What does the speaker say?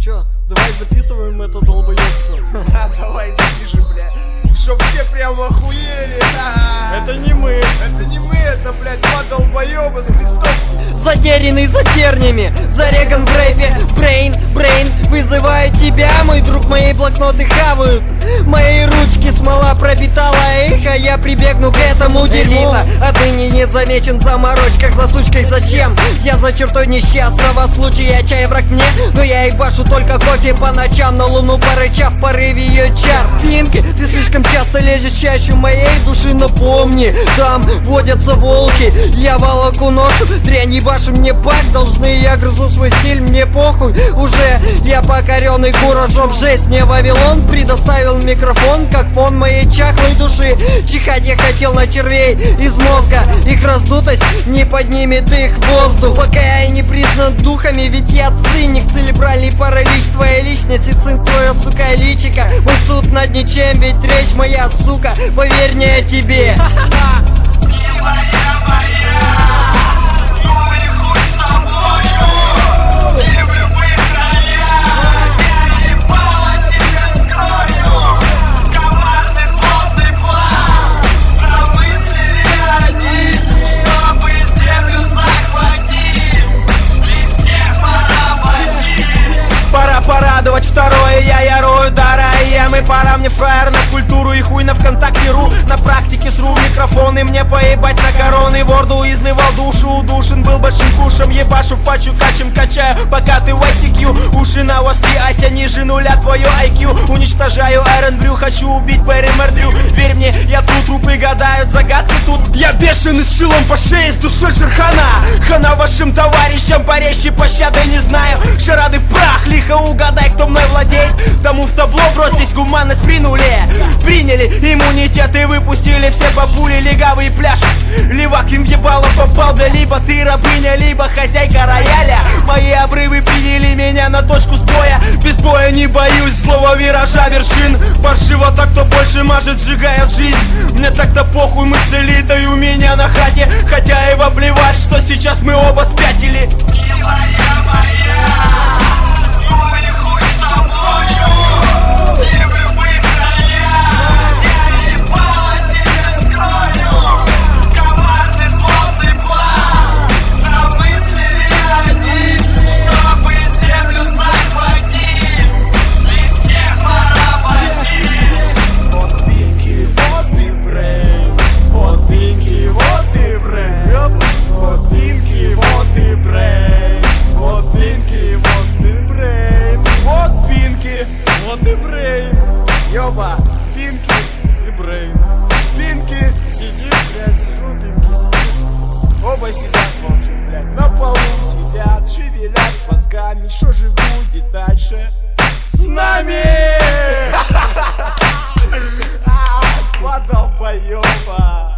чё, давай записываем это долбоёбство. Давай запишем, бля. Чтоб все прям охуели. Это не мы. Это не мы, это, блядь, два долбоёба с Христом. Затерянный за тернями, зареган в рэпе. Брейн, вызывает тебя, мой друг, мои блокноты хавают. Мои ручки смола пропитала их, а я прибегну к этому дерьму. Отныне не замечен в заморочках за сучкой. Зачем? Я за чертой несчастного случая, чай враг мне, но я ебашу только кофе по ночам, на луну порычав в порыве ее чар. Пинки, ты слишком часто лезешь в чащу моей души, напомни, там водятся волки. Я волоку ношу, дрянь ебаши мне бак должны, я грызу свой стиль, мне похуй уже. Я покоренный куражом, жесть, мне Вавилон предоставил микрофон, как фон моей чахлой души. Чихать я хотел на червей из мозга, их раздутость не поднимет их в воздух. Пока я не признан духами, ведь я циник, церебральный паралич твоей личности, цинк твое, сука, личика. Мой суд над ничем, ведь речь моя, сука, поверь мне о тебе. Порадовать второе, я рою дара и ямы. Пора мне фраер на культуру и хуй на ВКонтакте.ру. На практике сру микрофоны, мне поебать на короны. Ворду изливал душу, удушен был большим кушем. Ебашу пачу, качем, качаю, пока ты в ICQ. Уши на воски, ася ниже нуля твое IQ. Уничтожаю Айрон Брю, хочу убить Перри Мердрю. Верь мне, я тут трупы гадают, загадки тут. Я бешеный с шилом по шее, с душой Шерхана. Хана вашим товарищам, порезче пощады не знаю. Шарады в прах, лихо угадай, кто мной владеет. Тому в табло бросьтесь, гуманность при нуле. Приняли иммунитет и выпустили все бабули. Легавый пляж, левак им ебало попал, да либо ты рабыня, либо хозяйка рояля. Мои обрывы приняли меня на точку сбоя. Без боя не боюсь злого виража вершин. Паршиво так, кто больше мажет, сжигая жизнь. Мне так-то похуй, мысль элитой у меня на хате. Хотя и воплевать, что сейчас мы оба спятили. Милая моя, ёба, Пинки и Брейн. Пинки сидит, блядь, сижу, Пинки сидит. Оба сидят молча, блядь, на полу сидят, шевелят мозгами. Что же будет дальше с нами? Два долбоёба.